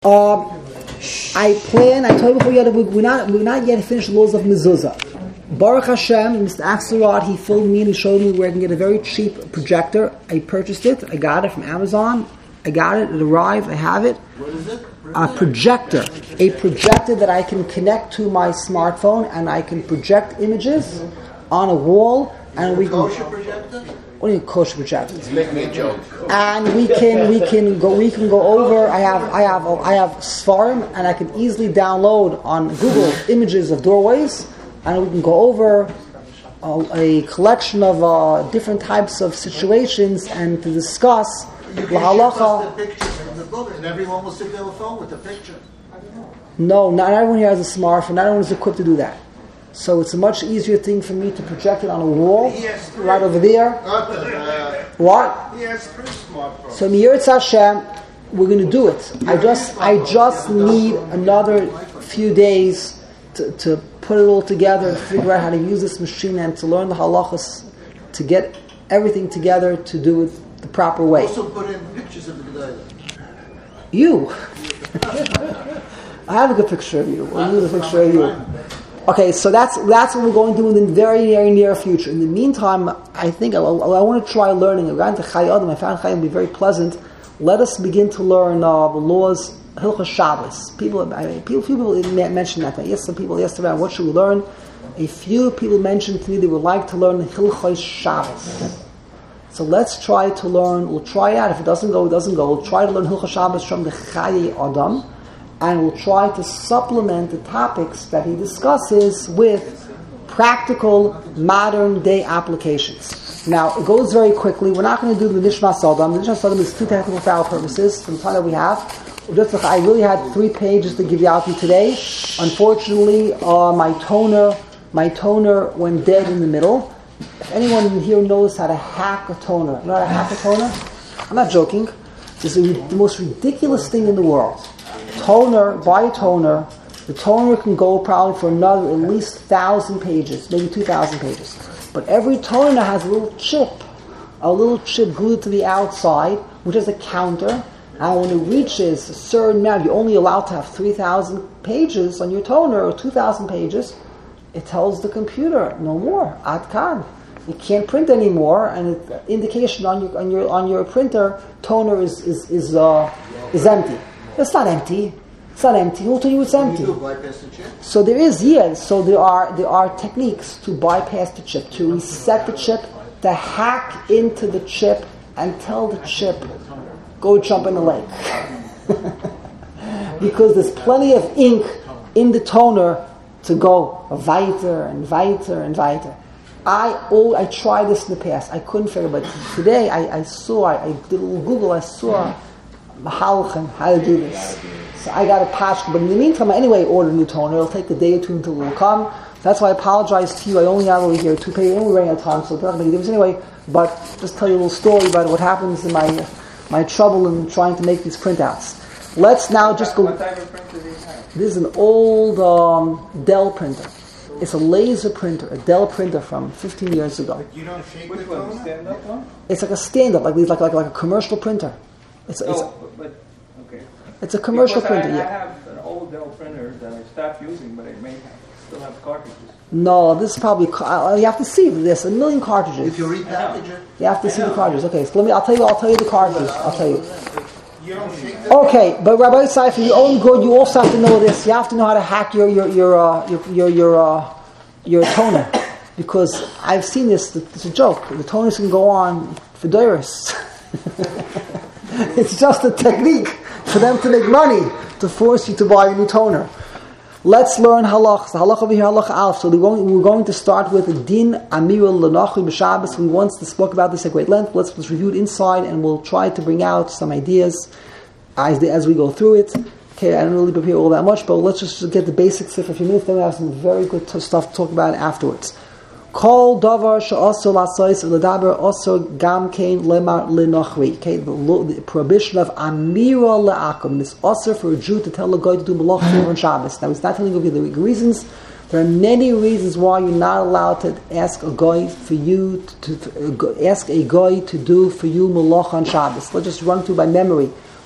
I told you before, we're not yet finished the laws of mezuzah. Baruch Hashem, Mr. Axelrod, he filled me and he showed me where I can get a very cheap projector. I purchased it. I got it from Amazon. It arrived. I have it. What is it? A projector that I can connect to my smartphone, and I can project images on a wall. And we can. Kosher projector? What do you mean kosher projector? It's making me a joke. And we can go over. I have Sfarim, and I can easily download on Google images of doorways, and we can go over a collection of different types of situations and to discuss You can lahalacha. the pictures from the book, and everyone will sit there with a phone with the picture. No, not everyone here has a smartphone. Not everyone is equipped to do that. So it's a much easier thing for me to project it on a wall, right over there. What? He has three smartphones. So Mi'yirtz Hashem, we're going to do it. I just need another few days to put it all together and figure out how to use this machine and to learn the halachas, to get everything together to do it the proper way. Also put in pictures of the Gedalah. You. I have a good picture of you. I need a picture of you. Okay, so that's what we're going to do in the very, very near future. In the meantime, I think I want to try learning. I've gotten to Chai Adam. I found Chai Adam to be very pleasant. Let us begin to learn the laws, Hilchos Shabbos. Few people mentioned that. Yes, some people asked around, what should we learn? A few people mentioned to me they would like to learn Hilchos Shabbos. So let's try to learn. We'll try it out. If it doesn't go, it doesn't go. We'll try to learn Hilchos Shabbos from the Chai Adam. And we'll try to supplement the topics that he discusses with practical, modern-day applications. Now, it goes very quickly. We're not going to do the Nishmas Adam. The Nishmas Adam is too technical for our purposes, from the time that we have. I really had 3 pages to give you out to today. Unfortunately, my toner went dead in the middle. If anyone in here knows how to hack a toner, you know how to hack a toner? I'm not joking. This is the most ridiculous thing in the world. Buy a toner. The toner can go probably for another at least 1,000 pages, maybe 2,000 pages. But every toner has a little chip glued to the outside, which is a counter. And when it reaches a certain amount, you're only allowed to have 3,000 pages on your toner or 2,000 pages. It tells the computer, no more, ad kan. You can't print anymore, and the indication on your printer toner is empty. It's not empty. It's not empty. Who told you it's empty? Can you bypass the chip? So there are techniques to bypass the chip, to reset the chip, to hack into the chip and tell the chip, go jump in the lake. Because there's plenty of ink in the toner to go weiter and weiter and weiter. I tried this in the past. I couldn't figure it out. But today I did a little Google. I saw Mahalchem, how to do this. So I got a patch, but in the meantime, I anyway ordered a new toner. It'll take a day or 2 until it will come. So that's why I apologize to you. I only have over here 2 pages. We're running out of time, so it's not going to make a difference anyway. But just tell you a little story about what happens in my trouble in trying to make these printouts. Let's now just go. What type of printer do you have? This is an old Dell printer. It's a laser printer, a Dell printer from 15 years ago. You don't shake Which the one? toner? Stand-up one? It's like a stand-up, like a commercial printer. It's Okay. a commercial Because printer. I Yeah. have an old Dell printer that I stopped using, but it may still have cartridges. No, this is probably. You have to see. There's a million cartridges. If you repackage it, You have to see the cartridges. Okay, so I'll tell you the cartridges. I'll tell you. you don't shake the Okay, but Rabbi Yisai, for your own good, you also have to know this. You have to know how to hack your toner, because I've seen this. It's a joke. The toners can go on for days. It's just a technique for them to make money, to force you to buy a new toner. Let's learn halach. The halach over here, halach alf. So we're going to start with din amirul lenachri b'Shabbos. We once spoke about this at great length. Let's review it inside, and we'll try to bring out some ideas as we go through it. Okay, I don't really prepare all that much, but let's just get the basics for a few minutes. Then we have some very good stuff to talk about afterwards. Kol davar she'asur la'asais ledaber asur gam kein lemar lenachri. Okay, the prohibition of amira le'akum. It's asur for a Jew to tell a guy to do malach on Shabbos. Now, he's not telling you the reasons. There are many reasons why you're not allowed to ask a guy for you to do for you malach on Shabbos. Let's just run through by memory.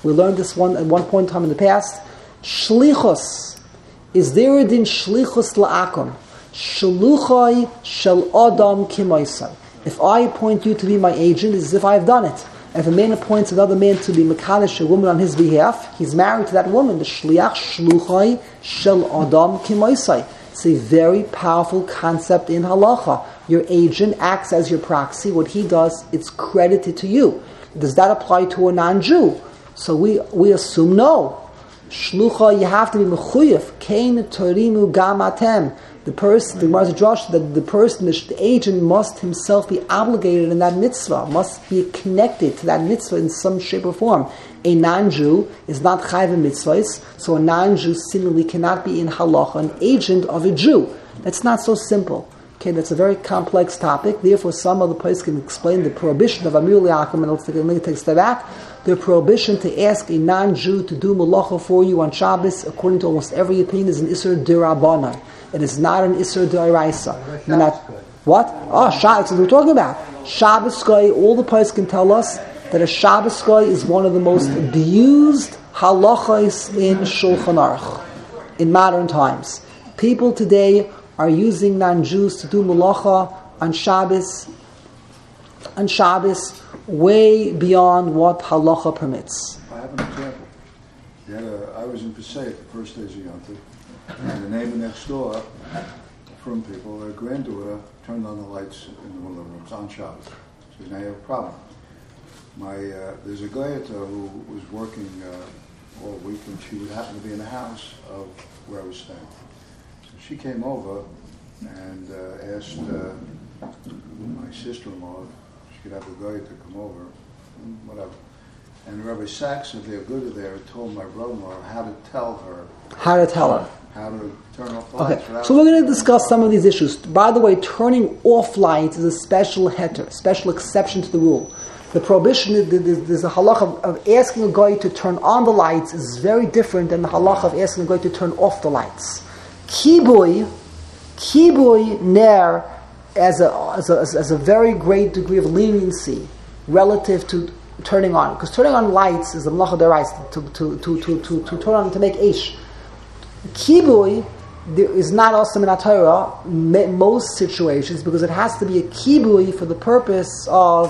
We learned this at one point in time in the past. Shlichus. Is there a din shlichus la'akom? Shaluchai shel adam kimoisai. If I appoint you to be my agent, it's as if I have done it. And if a man appoints another man to be mekadosh a woman on his behalf, he's married to that woman. The shliach shluchai shel adam kimoisai. It's a very powerful concept in halacha. Your agent acts as your proxy. What he does, it's credited to you. Does that apply to a non-Jew? So we assume no. Shlucha, you have to be mechuyev. Kein torimu gam atem. The person, the Gemara Josh, that the person, the agent must himself be obligated in that mitzvah, must be connected to that mitzvah in some shape or form. A non-Jew is not chayv in mitzvahs, so a non-Jew similarly cannot be in halacha an agent of a Jew. That's not so simple. Okay, that's a very complex topic. Therefore, some other place can explain the prohibition of Amir Liakum, and let's take a step back. The prohibition to ask a non-Jew to do malacha for you on Shabbos, according to almost every opinion, is an Isser D'Rabbanan. It is not an Isser D'Oraisa. What? Oh, Shabbos, we're talking about. Shabbos Goy, all the place can tell us that a Shabbos Goy is one of the most abused halachas in Shulchan Aruch in modern times. People today are using non-Jews to do malacha on Shabbos way beyond what halacha permits. I have an example. I was in Passaic the first days of Yom Tov, and the neighbor next door, from people, their granddaughter turned on the lights in the living room on Shabbos. So now you have a problem. There's a Goyata who was working all week, and she would happen to be in the house of where I was staying. So she came over and asked my sister-in-law if she could have the Goyata come over, whatever. And Rabbi Sachs of the Aguda there told my brother-in-law how to tell her. How to tell her. How to turn off the lights. Okay, so we're going to discuss some of these issues. By the way, turning off lights is a special heter, special exception to the rule. The prohibition, there's a halacha of asking a guy to turn on the lights is very different than the halacha of asking a guy to turn off the lights. Kibui ner as a very great degree of leniency relative to turning on, because turning on lights is a malacha deraisa to turn on to make ish. Kibui is not awesome in Torah most situations because it has to be a kibui for the purpose of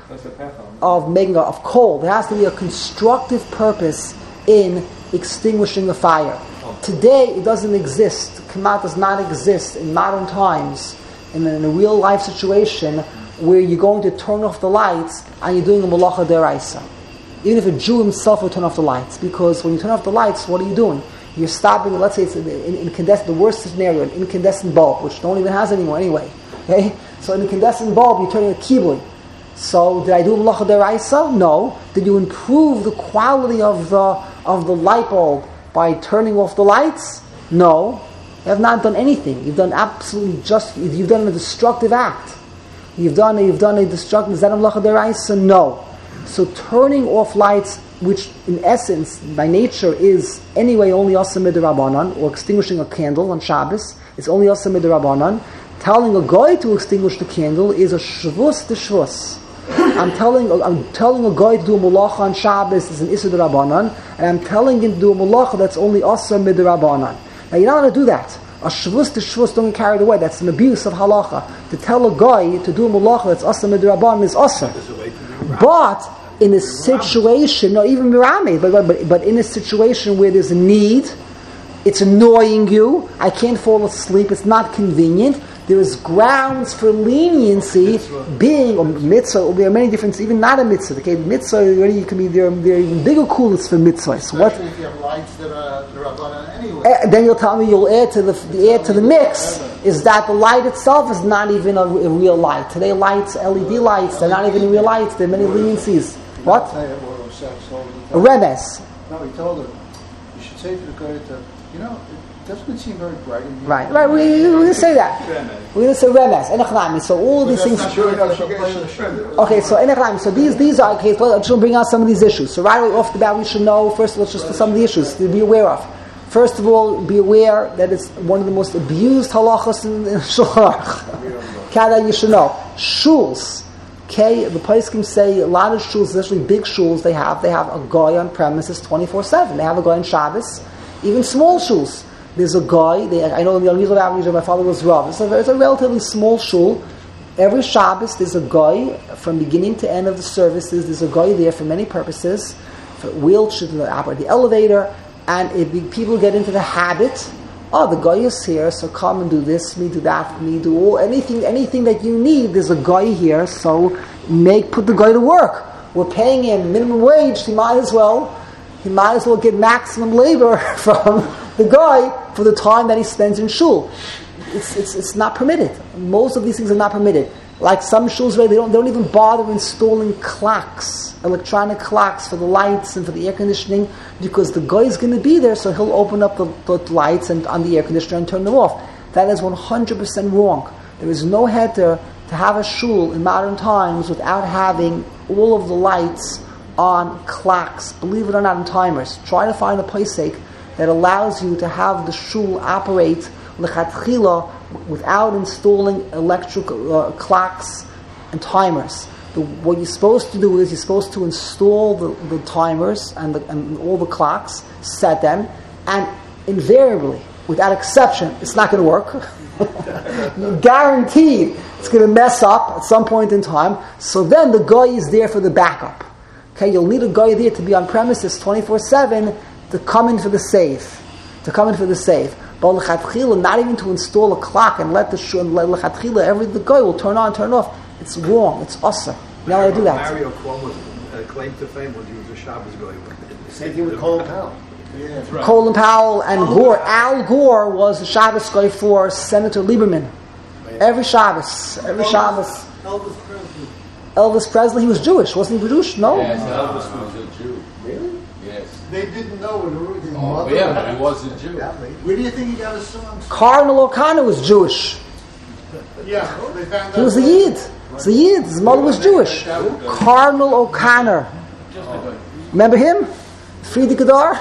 making of coal. There has to be a constructive purpose in extinguishing the fire. Today it doesn't exist. Kamat does not exist in modern times in a real life situation where you're going to turn off the lights and you're doing a malacha deraisa. Even if a Jew himself will turn off the lights, because when you turn off the lights, what are you doing? You're stopping, let's say it's the worst scenario, an incandescent bulb, which no one even has anymore anyway. Okay? So in an incandescent bulb, you're turning a kibui. So did I do malacha deraisa? No. Did you improve the quality of the light bulb by turning off the lights? No. You have not done anything. You've done absolutely you've done a destructive act. You've done a destructive. Is that a malacha deraisa? No. So turning off lights, which in essence, by nature, is anyway only asa midrabanan, or extinguishing a candle on Shabbos, it's only asa midrabanan. Telling a guy to extinguish the candle is a shvus de shvus. I'm telling a guy to do a malacha on Shabbos is an issa d'Rabbanan, and I'm telling him to do a malacha that's only asa midrabanan. Now you're not going to do that. A shvus de shvus, don't get carried away. That's an abuse of halacha. To tell a guy to do a malacha that's asa midrabanan is asa. But in a situation, not even mirame, but in a situation where there's a need, it's annoying you, I can't fall asleep, it's not convenient, there is grounds for leniency being, or mitzvah, or there are many different, even not a mitzvah, okay, mitzvah already can be, there are even bigger coolers for mitzvahs. What? If you have lights that are Rabbanan anyway. Then you'll tell me you'll add to the mix, is that the light itself is not even a real light. Today lights, LED lights, they're not even real lights, there are many leniencies. What? A remes. No, he told her, you should say to the guy that, doesn't it seem very bright in here? Right, we're going to say that. We're going to say remes, enechnami. So all these things. Okay, so enechnami. So these are, okay, so I should bring out some of these issues. So right away off the bat, we should know, first of all, just some of the issues to be aware of. First of all, be aware that it's one of the most abused halachas in Shulchan Aruch. Kada, you should know. Shuls Okay, the poskim say a lot of shuls, especially big shuls, they have a guy on premises 24/7. They have a guy on Shabbos, even small shuls. There's a guy. I know in the Al-Mizrav Avenue, my father was Rav. It's a relatively small shul. Every Shabbos, there's a guy from beginning to end of the services. There's a guy there for many purposes, for wheelchairs, to operate the elevator, and if people get into the habit, the guy is here, so come and do this for me, do that for me, do anything that you need. There's a guy here, so put the guy to work. We're paying him minimum wage. He might as well get maximum labor from the guy for the time that he spends in shul. It's not permitted. Most of these things are not permitted. Like some shuls where they don't even bother installing clocks, electronic clocks for the lights and for the air conditioning, because the guy is going to be there, so he'll open up the lights and on the air conditioner and turn them off. That is 100% wrong. There is no heter to have a shul in modern times without having all of the lights on clocks, believe it or not, on timers. Try to find a posek that allows you to have the shul operate lechatchila without installing electric clocks and timers. What you're supposed to do is you're supposed to install the timers and all the clocks, set them, and invariably, without exception, it's not going to work. Guaranteed, it's going to mess up at some point in time. So then the guy is there for the backup. Okay, you'll need a guy there to be on premises 24/7 to come in for the safe. But l'chatchila, not even to install a clock and let l'chatchila, the guy will turn on, turn off. It's wrong. It's awesome. You're not allowed to do that. Mario Cuomo's claim to fame was he was a Shabbos guy. Same thing with Colin Powell. Yeah. Right. Colin Powell and Gore. Al Gore was the Shabbos guy for Senator Lieberman. Every Shabbos. Elvis Presley, he was Jewish, wasn't he Jewish? No? Yes, Elvis was a Jew. Really? Yes. They didn't know it originally. Oh, yeah, but he was a Jew. Where do you think he got his songs? Cardinal O'Connor was Jewish. Yeah, they found out. He was a Yid. His mother was Jewish. Cardinal O'Connor. Remember him? Friedrich Gadar?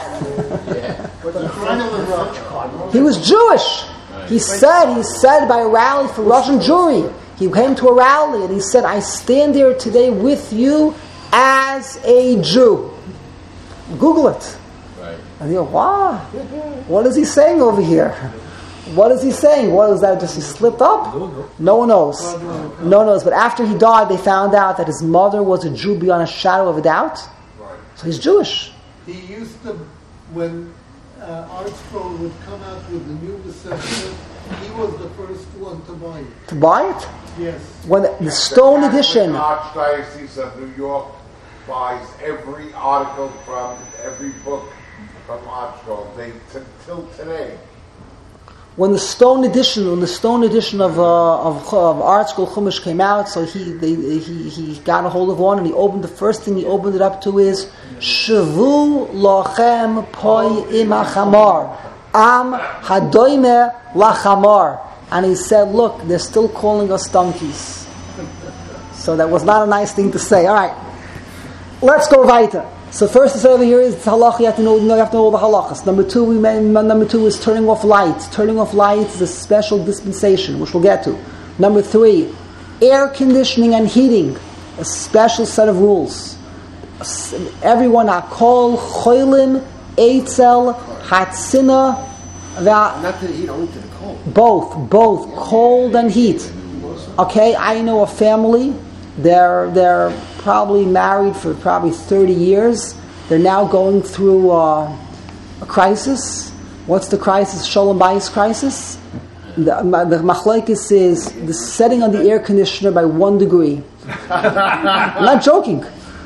He was Jewish. He said by a rally for Russian Jewry. He came to a rally and he said, I stand here today with you as a Jew. Google it. Right. And you go, wow, what is he saying over here? What is he saying? What is that? Just he slipped up? No one knows. No one knows. But after he died, they found out that his mother was a Jew beyond a shadow of a doubt. So he's Jewish. He used to, when Art Scroll would come out with the new reception, he was the first one to buy it. To buy it? Yes. When the Stone edition. The Archdiocese of New York buys every article from every book from Art Scroll. Till today. When the Stone edition of Art Scroll Chumash came out, so he got a hold of one and the first thing he opened it up to is Shavu lochem poi im hachamar am hadoime lachamar, and he said, look, they're still calling us donkeys. So that was not a nice thing to say. All right, let's go weiter. So first to say over here is halacha. You have to know all the halachas. Number two is turning off lights. Turning off lights is a special dispensation, which we'll get to. Number 3, air conditioning and heating, a special set of rules. Everyone, akol, cholim, eitzel, hatzina, Not to the heat, only to the cold. both cold and heat. Okay, I know a family. They're probably married for probably 30 years. They're now going through a crisis. What's the crisis? Shalom Bayis crisis. The machlokes is the setting on the air conditioner by 1 degree. I'm not joking.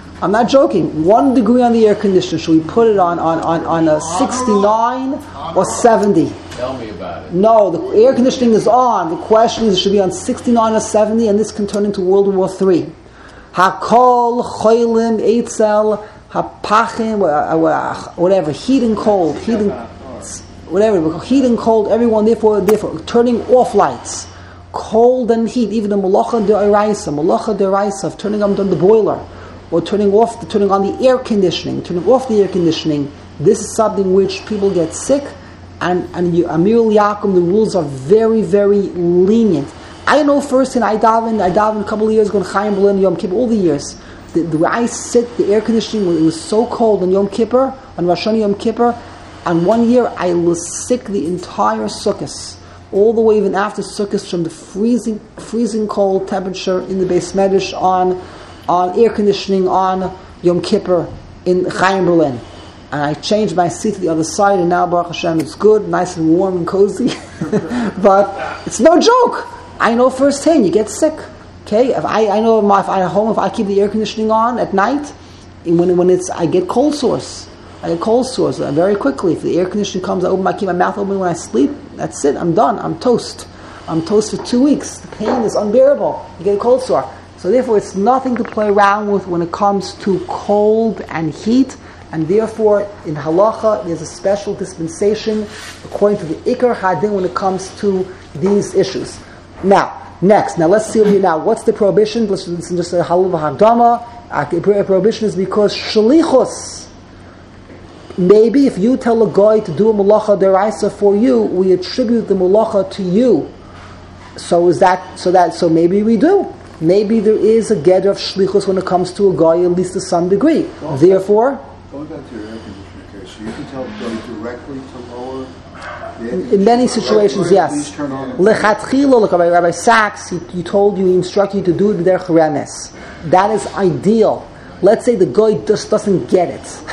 1 degree on the air conditioner. Should we put it on a 69 or 70? Tell me about it. No, the air conditioning is on. The question is, it should be on 69 or 70, and this can turn into World War III. Hakol, cholim, eitzel, hapachim, whatever, heat and cold, heat and cold, everyone, therefore, turning off lights. Cold and heat, even the malacha deraisa of turning on the boiler, or turning on the air conditioning, turning off the air conditioning. This is something which people get sick, and Amir Yaakov, the rules are very, very lenient. I know firsthand, I davened a couple of years ago in Chaim Berlin, Yom Kippur, all the years. The way I sit, the air conditioning, it was so cold on Yom Kippur, on Rosh Hashanah Yom Kippur, and one year I was sick the entire Sukkot, all the way even after Sukkot, from the freezing cold temperature in the Beis Medrash on air conditioning on Yom Kippur in Chaim Berlin. And I changed my seat to the other side, and now Baruch Hashem it's good, nice and warm and cozy. But it's no joke. I know firsthand, you get sick. Okay, if I keep the air conditioning on at night, I get cold sores. Very quickly. If the air conditioning comes, I keep my mouth open when I sleep. That's it. I'm done. I'm toast. I'm toast for 2 weeks. The pain is unbearable. You get a cold sore. So therefore, it's nothing to play around with when it comes to cold and heat. And therefore, in halacha, there's a special dispensation according to the Ikar Hadin when it comes to these issues. Now, let's see what's the prohibition? Let's just say halacha hagdama. Prohibition is because shlichus. Maybe if you tell a guy to do a malacha deraisa for you, we attribute the malacha to you. So maybe we do. Maybe there is a gather of shlichus when it comes to a guy, at least to some degree. Therefore, going back to your air conditioner case, so you can tell the guy directly to lower. In many situations, yes. Lechatchila, look, Rabbi Sachs, he instructed you to do it with their cheremes. That is ideal. Let's say the guy just doesn't get it.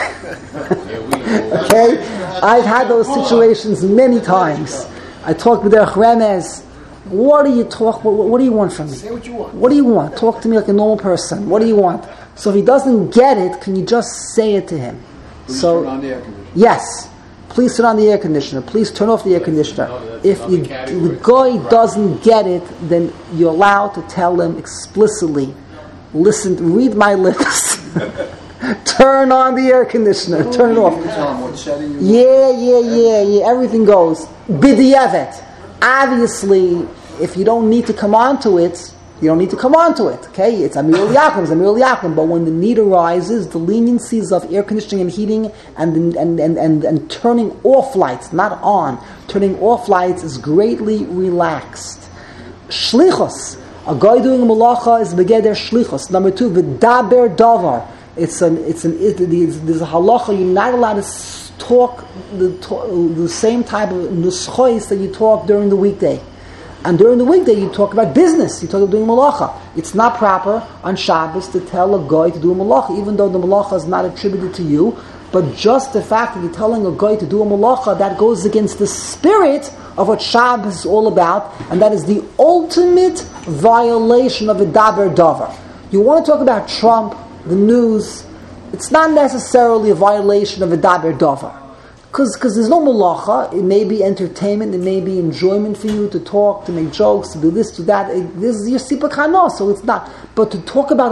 Okay? I've had those situations many times. I talk with their cheremes. What do you want from me? Say what you want. What do you want? Talk to me like a normal person. What do you want? So if he doesn't get it, can you just say it to him? Please turn on the air conditioner. Yes. Please turn on the air conditioner. Please turn off the air conditioner. If the guy doesn't get it, then you're allowed to tell him explicitly, listen, read my lips. Turn on the air conditioner. Turn it off. You can tell him what setting you want. Yeah. Everything goes. B'di'evet. Obviously, if you don't need to come on to it, you don't need to come on to it. Okay, it's Amir Yakum. But when the need arises, the leniencies of air conditioning and heating and turning off lights, not on, turning off lights is greatly relaxed. Shlichus, a guy doing a malacha is begeder shlichus. Number 2, v'daber davar. There's a halacha. You're not allowed to talk the same type of nuschois that you talk during the weekday. And during the weekday, you talk about business. You talk about doing malacha. It's not proper on Shabbos to tell a guy to do a malacha, even though the malacha is not attributed to you. But just the fact that you're telling a guy to do a malacha, that goes against the spirit of what Shabbos is all about, and that is the ultimate violation of a daber davar. You want to talk about Trump, the news, it's not necessarily a violation of a daber davar. Because there's no malacha. It may be entertainment, it may be enjoyment for you to talk, to make jokes, to do this, to that. This is your sipa kana, so it's not. But to talk about a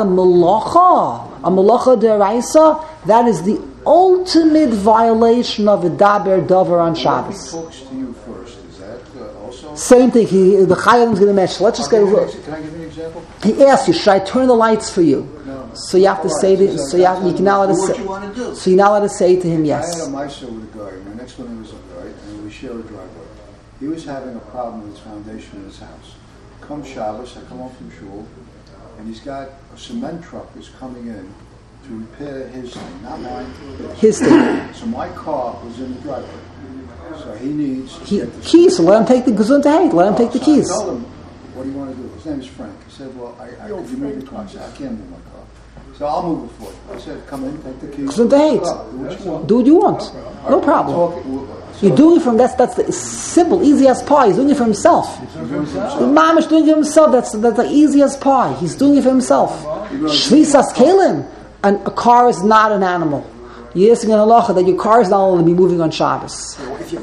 malacha deraisa, that is the ultimate violation of a daber davar on Shabbos. He talks to you first. Is that also? Same thing. The Chayyim is going to mention. Let's just get a look. Can I give you an example? He asks you, should I turn the lights for you? No. So you have to say that. So you're not allowed to say. want to do. So you're not allowed to say to him, I yes. had a Meister with a guy. My next one was right, and we share a driveway. He was having a problem with his foundation in his house. Come Shabbos, I come home from shul, and he's got a cement truck is coming in to repair his thing, not mine. His thing. So my car was in the driveway. So he needs Keys. So let him take the gesundheit. Let him take the keys. I told him, what do you want to do? His name is Frank. He said, well, could you move the car? I said, I can't move my car. So I'll move it for you. I said, come in, take the keys. Gesundheit. Do what you want. No problem. You're doing it from that's the simple, easy as pie. He's doing it for himself. The mom is doing it for himself. That's the easiest pie. He's doing it for himself. Shvisas kelim. And a car is not an animal. You're asking an halacha that your car is not allowed to be moving on Shabbos. A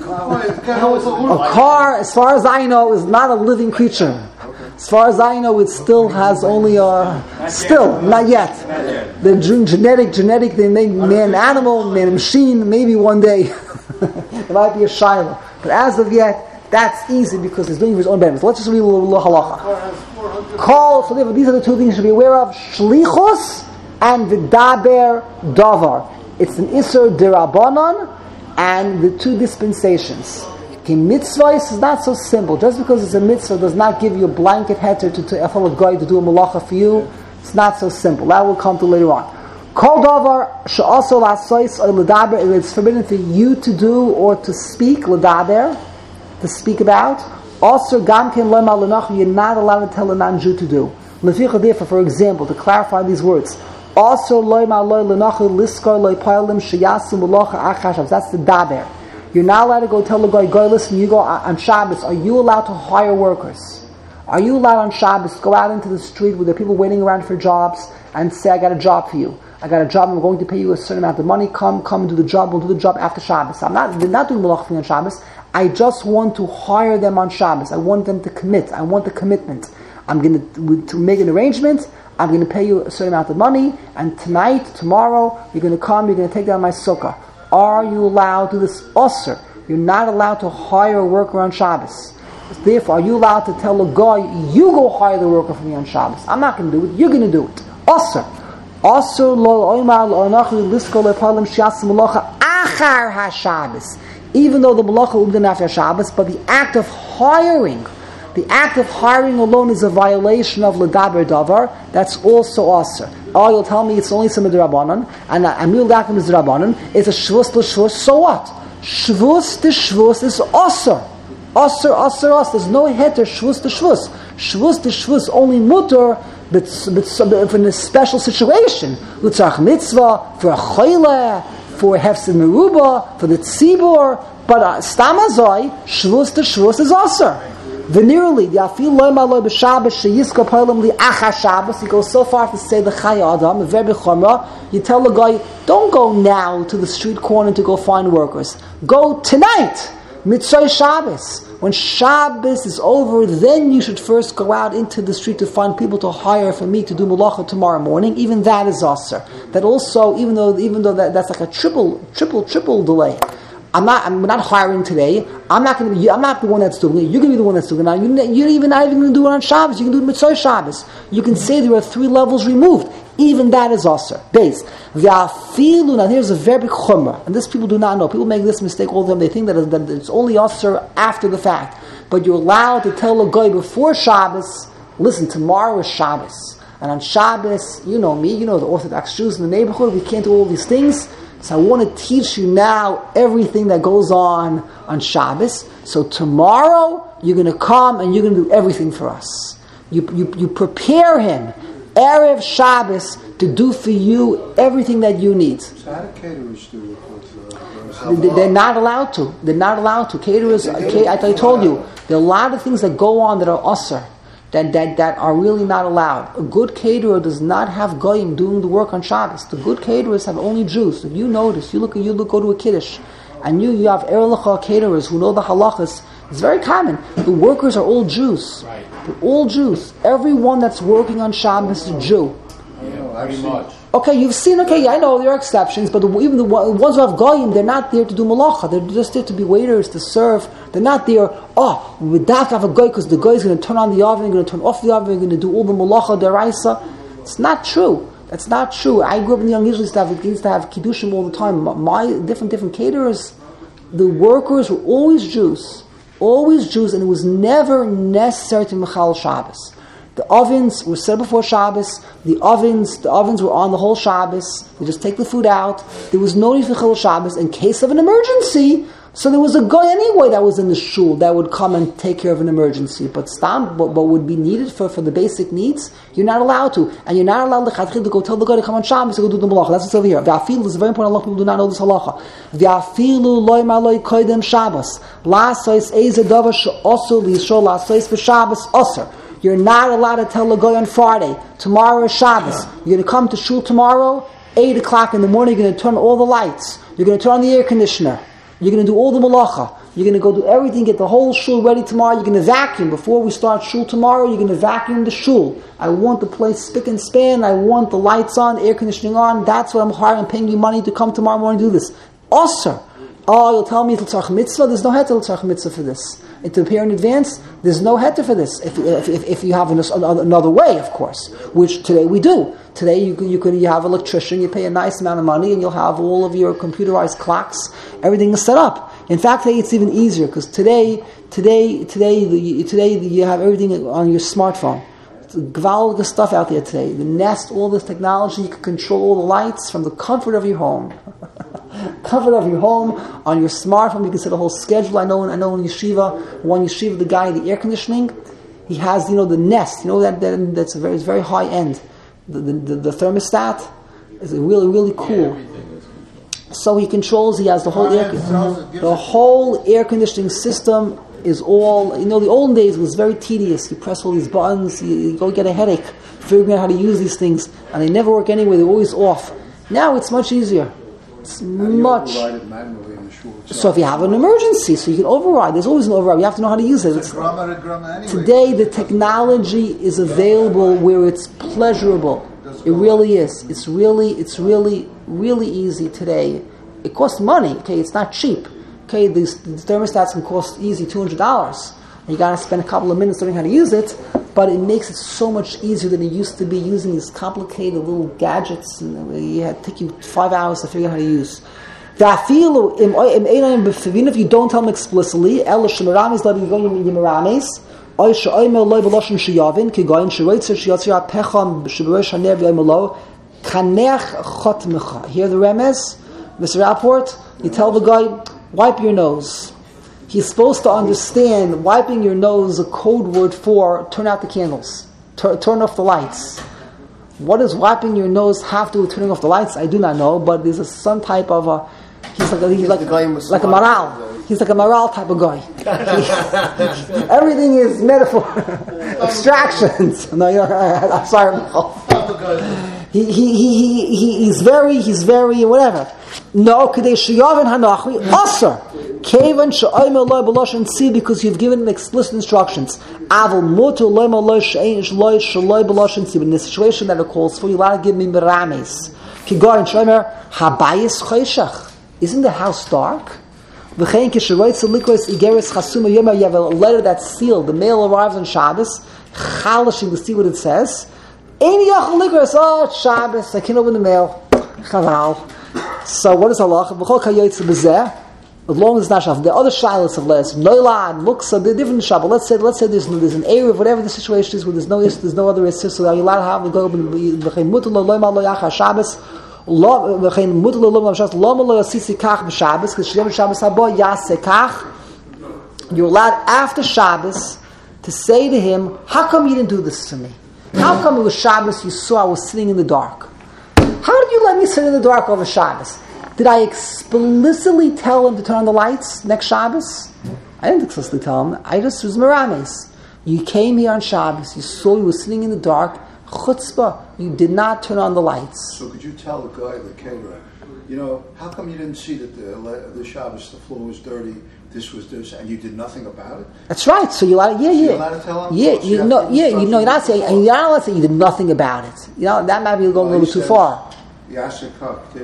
car, as far as I know, is not a living creature. As far as I know, it still has only not yet. The genetic, they make man animal, man machine, maybe one day. It might be a shiloh. But as of yet, that's easy because he's doing it for his own benefit. Let's just read a little halacha. Call, so these are the two things you should be aware of. Shlichus and v'daber davar. It's an Isser Derabanan and the two dispensations. Okay, mitzvah is not so simple. Just because it's a mitzvah does not give you a blanket heter to follow a guy to do a malacha for you. It's not so simple. That will come to later on. Kol davar she'aso la'asos or l'daber, it's forbidden for you to do or to speak, l'daber, to speak about. Also, gam ken lo ma'lenach, you're not allowed to tell a non-Jew to do. Leficha therefore, for example, to clarify these words, also lo ma'lenach liskar lo pa'alim sheyasim malacha achashav. That's the daber. You're not allowed to go tell the guy, listen, you go on Shabbos. Are you allowed to hire workers? Are you allowed on Shabbos to go out into the street with the people waiting around for jobs and say, I got a job for you. I got a job, I'm going to pay you a certain amount of money. Come and do the job. We'll do the job after Shabbos. They're not doing malach for me on Shabbos. I just want to hire them on Shabbos. I want them to commit. I want the commitment. I'm going to make an arrangement. I'm going to pay you a certain amount of money. And tonight, tomorrow, you're going to come, you're going to take down my sukkah. Are you allowed to do this? Osir. You're not allowed to hire a worker on Shabbos. Therefore, are you allowed to tell a guy, you go hire the worker for me on Shabbos? I'm not going to do it. You're going to do it. Osir. Osir lo oimar lo anachu lisko le palim shiasim malacha achar ha-Shabbos. Even though the malacha will be done after Shabbos, but the act of hiring alone is a violation of ledaber davar. That's also osir. Oh, you'll tell me it's only some d'Rabbanan, and Amil Dakim is d'Rabbanan. It's a shvus to shvus. So what? Shvus to shvus is osir. Osir. There's no heter shvus to shvus. Shvus to shvus only mutter, but in a special situation. L'tzarch mitzvah, for a choyle, for hefsid meruba, for the tzibur. But stamazoi, shvus to shvus is osir. Venerally, he goes so far to say the Chai Adam, you tell the guy, don't go now to the street corner to go find workers. Go tonight, Mitzvah Shabbos. When Shabbos is over, then you should first go out into the street to find people to hire for me to do malacha tomorrow morning. Even that is aser. That also, even though that's like a triple delay. I'm not hiring today. I'm not the one that's doing it. You're going to be the one that's doing it. Now, you're not even going to do it on Shabbos. You can do it Mitzvah Shabbos. You can say there are 3 levels removed. Even that is aser. Base. Now here's a very big chumrah, and this people do not know. People make this mistake all the time. They think that it's only aser after the fact. But you're allowed to tell a guy before Shabbos, listen, tomorrow is Shabbos. And on Shabbos, you know me, you know the Orthodox Jews in the neighborhood, we can't do all these things. So I want to teach you now everything that goes on Shabbos. So tomorrow you're going to come and you're going to do everything for us. You prepare him Erev Shabbos to do for you everything that you need. So how do caterers do it? They're not allowed to. They're not allowed to. Caterers, I told you, there are a lot of things that go on that are usher. That are really not allowed. A good caterer does not have goyim doing the work on Shabbos. The good caterers have only Jews. If you notice, go to a kiddush, and you have erlecha caterers who know the halachas. It's very common. The workers are all Jews. Right. They're all Jews. Everyone that's working on Shabbos is a Jew. Yeah, pretty much. Okay, you've seen. Okay, I know there are exceptions, but even the ones who have goyim, they're not there to do malacha. They're just there to be waiters, to serve. They're not there. We have a goy because the goy is going to turn on the oven, going to turn off the oven, going to do all the malacha deraisa. It's not true. That's not true. I grew up in the young Israel staff. It used to have kiddushim all the time. My different caterers, the workers were always Jews, and it was never necessary to mechal Shabbos. The ovens were set before Shabbos. The ovens were on the whole Shabbos. They just take the food out. There was no need for Chil Shabbos in case of an emergency. So there was a guy anyway that was in the shul that would come and take care of an emergency. But what would be needed for the basic needs, you're not allowed to. And you're not allowed to go tell the guy to come on Shabbos to go do the malacha. That's what's over here. V'afilu is very important. A lot of people do not know this halacha. V'afilu loy maloi koydem Shabbos. La'sois eze davar she'osur li'yishol la'sois b'Shabbos osur. You're not allowed to tell a guy on Friday, tomorrow is Shabbos. You're going to come to shul tomorrow, 8 o'clock in the morning, you're going to turn all the lights. You're going to turn on the air conditioner. You're going to do all the malacha. You're going to go do everything, get the whole shul ready tomorrow. You're going to vacuum. Before we start shul tomorrow, you're going to vacuum the shul. I want the place spick and span. I want the lights on, air conditioning on. That's what I'm hiring. I'm paying you money to come tomorrow morning and do this. Osir. Oh, you'll tell me it's l'tzarch mitzvah. There's no heter l'tzarch mitzvah for this. And to prepare in advance, there's no heter for this. If you have another way, of course, which today we do. Today you have an electrician. You pay a nice amount of money, and you'll have all of your computerized clocks. Everything is set up. In fact, today it's even easier because today you have everything on your smartphone. It's gewaltige stuff out there today. The Nest, all this technology, you can control all the lights from the comfort of your home. Comfort of your home on your smartphone. You can set a whole schedule. I know in yeshiva, the guy, the air conditioning, he has the Nest. That's very high end. The thermostat is really really cool. So he controls. He has the whole air conditioning system is all. The olden days was very tedious. You press all these buttons. You go get a headache figuring out how to use these things, and they never work anyway. They're always off. Now it's much easier. It's much. So if you have an emergency, so you can override. There's always an override. You have to know how to use it. Today, the technology is available where it's pleasurable. It really is. It's really easy today. It costs money. Okay, it's not cheap. Okay, these thermostats can cost easy $200. You got to spend a couple of minutes learning how to use it. But it makes it so much easier than it used to be using these complicated little gadgets. And it take you 5 hours to figure out how to use. If you don't tell them explicitly, hear the remez, Mr. Rapport? You tell the guy, wipe your nose. He's supposed to understand wiping your nose is a code word for turn out the candles, turn off the lights. What does wiping your nose have to do with turning off the lights? I do not know, but there's some type of a. He's like a moral. He's like a moral type of guy. Everything is metaphor, abstractions. No, I'm sorry. He's very whatever. No, kadesh sheyavin hanachri asar. Kevan she'omer lo b'loshen tzibur, because you've given him explicit instructions. Aval mutar lo lo she'ein shloi shloi b'loshen tzibur. In the situation that it calls for, you allowed to give me merames. Kigoyin she'omer habayis choshech. Isn't the house dark? V'chein kisheroitz likros igeres chasuma yomer. You have a letter that's sealed. The mail arrives on Shabbos. Chalashing to see what it says. Ein yachal likros. Oh, it's Shabbos. I can't open the mail. Chaval. So what is halacha? V'chol kayotz b'zeh. As long as it's not shaf. The other shilas of less noilad muksa, the different shaf. Let's say there's an area of whatever the situation is where there's no other issue. So are you allowed to have go open v'chein mutar lo loyma lo yachar Shabbos. V'chein mutar lo loyma Shabbos. Lama lo yasisi kach b'Shabbos. Because Shem Shabbos habo yaseh kach. You're allowed after Shabbos to say to him, "How come you didn't do this to me? How come it was Shabbos? You saw I was sitting in the dark. How did you let me sit in the dark over Shabbos? Did I explicitly tell him to turn on the lights next Shabbos? I didn't explicitly tell him. I just was merames. You came here on Shabbos. You saw you were sitting in the dark. Chutzpah. You did not turn on the lights." So could you tell the guy, the caterer, how come you didn't see that the Shabbos, the floor was dirty, this was this, and you did nothing about it? That's right. So you're allowed, you're allowed to tell him? You're not saying, and you're not allowed to say you did nothing about it. That might be going a little too far. You got to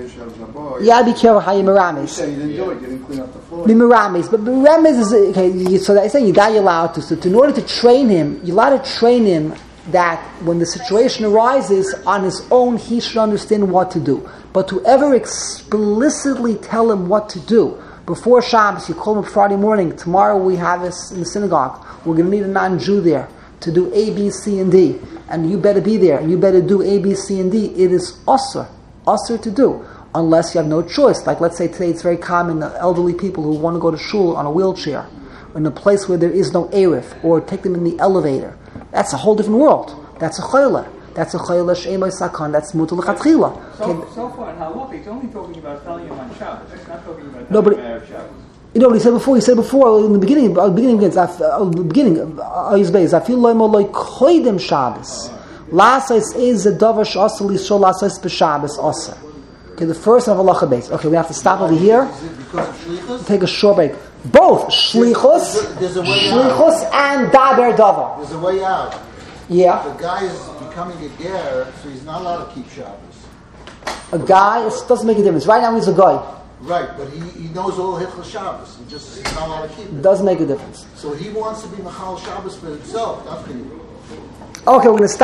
be careful how you merames. You said you didn't do it. You didn't clean up the floor. Be merames, but merames is okay. So I say you're allowed to. So in order to train him, you're allowed to train him that when the situation arises on his own, he should understand what to do. But to ever explicitly tell him what to do before Shabbos, you call him Friday morning. Tomorrow we have this in the synagogue. We're going to need a non-Jew there to do A, B, C, and D, and you better be there. And you better do A, B, C, and D. It is usher to do, unless you have no choice. Like let's say today it's very common elderly people who want to go to shul on a wheelchair in a place where there is no Erev, or take them in the elevator. That's a whole different world. That's a chayla. That's a chayla she'emay sakan. That's mutar l'chatchila. So far in Halakha, he's only talking about telling him on Shabbos. He's not talking about telling him on Shabbos. What he said before. He said before in the beginning. I feel like koydem Shabbos. Lasais is a davar she'asar l'yisrael lasais b'Shabbos asar. Okay, the first of halacha base. Okay, we have to stop over here. Take a short break. Both shlichus and daber davar. There's a way out. Yeah. The guy is becoming a ger, so he's not allowed to keep Shabbos. A guy, it doesn't make a difference. Right now he's a guy. Right, but he knows all Hilchos Shabbos. He's not allowed to keep it. Doesn't make a difference. So he wants to be Machal Shabbos for himself, not for you. Okay, we're going to stop.